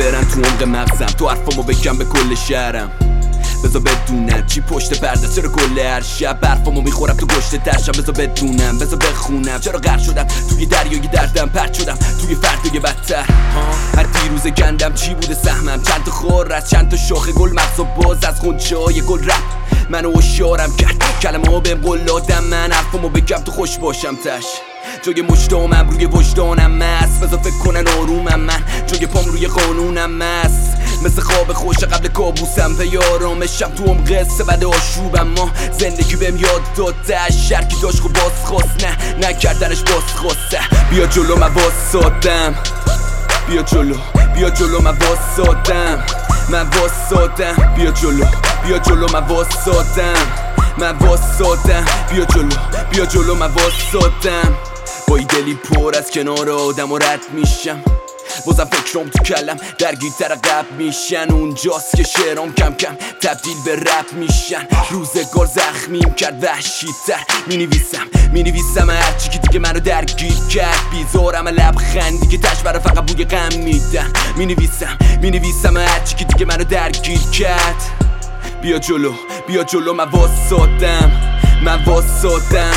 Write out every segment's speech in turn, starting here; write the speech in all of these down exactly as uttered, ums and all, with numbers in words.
برن تو عمق مغزم، تو حرفامو بگم به کل شهرم. بذار بدونم چی پشت پرده، چرا کل هر شب برفامو میخورم تو گشت ترشم. بذار بدونم، بذار بخونم چرا غرق شدم توی دریای دردم، پرت شدم توی فردای بدتر. هر دیروز گندم چی بوده سهمم، چند تا خور از چند تا شاخه گل، مغز و باز از غنچه‌های گل رفت منو هوشیارم کرد. کلمه ها بهم قول دادم، من حرفامو بگم تو خوش باشم تش. جای مجدامم روی وجدانم مست، بذار فکر کنن آرومم، من جای پام روی قانونم مست. مثل خواب خوش قبل کابوسم، به آرامشم تو هم قصه بعد آشوبم. ما زندگی بهم یاد داده، شرکی داشت خب باز خواست، نه نکردنش باز خواسته. بیا جلو من واسادم، بیا جلو بیا جلو من واسادم، من واسادم. بیا جلو بیا جلو من واسادم، من واسادم. بیا جلو بیا جلو من واسادم. با این دلی پر از کنار آدم و رد میشم، بازم فکرام تو کلم درگیرتر قبل میشن. اونجاست که شعرام کم کم تبدیل به رپ میشن. روزگار زخمیم کرد وحشی‌تر، مینویسم مینویسم هرچی که دیگه منو درگیر کرد. بیزارم لبخندی که تش برا فقط بوی غم میدن. مینویسم مینویسم هرچی که دیگه منو درگیر کرد. بیا جلو بیا جلو من واسادم، من واسادم.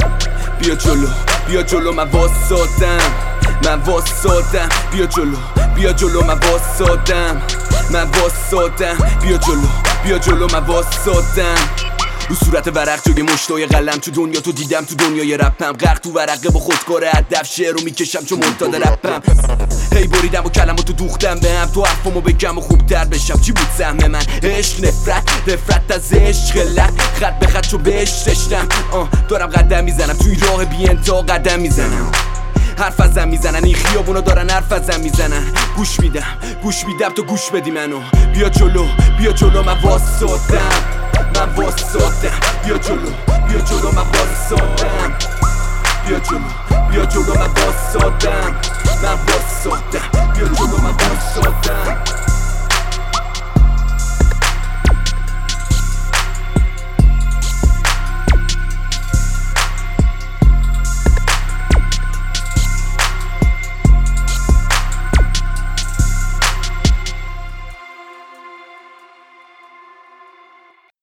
بیا جلو بیا جلو من واسادم، من واسادم. بیا جلو بیا جلو من واسادم، من واسادم. بیا جلو بیا جلو من واسادم. رو صورت ورق جای مشتای قلم، تو دنیا تو دیدم تو دنیای رپم. غرق تو ورقه با خودکار هدف، شعر رو میکشم چون منتاد رپم. هی بریدم و کلماتو دوختم به هم، تو حرفامو بگم و خوبتر بشم. چی بود سهم من؟ عشق نفرت نفرت از عشق قلت، خط به خط چو بهش رشتم. آه دارم قدم میزنم توی راه بی انتها قدم میزنم. حرف ازم میزنن این خیابونا، دارن حرف ازم میزنن. گوش میدم گوش میدم تو گوش بدی منو. بیا جلو بیا جلو من واسادم، من واسادم. بیا جلو بیا جلو من واسادم، بیا جلو بیا جلو من واسادم، من واسادم. بیا جلو من واسادم.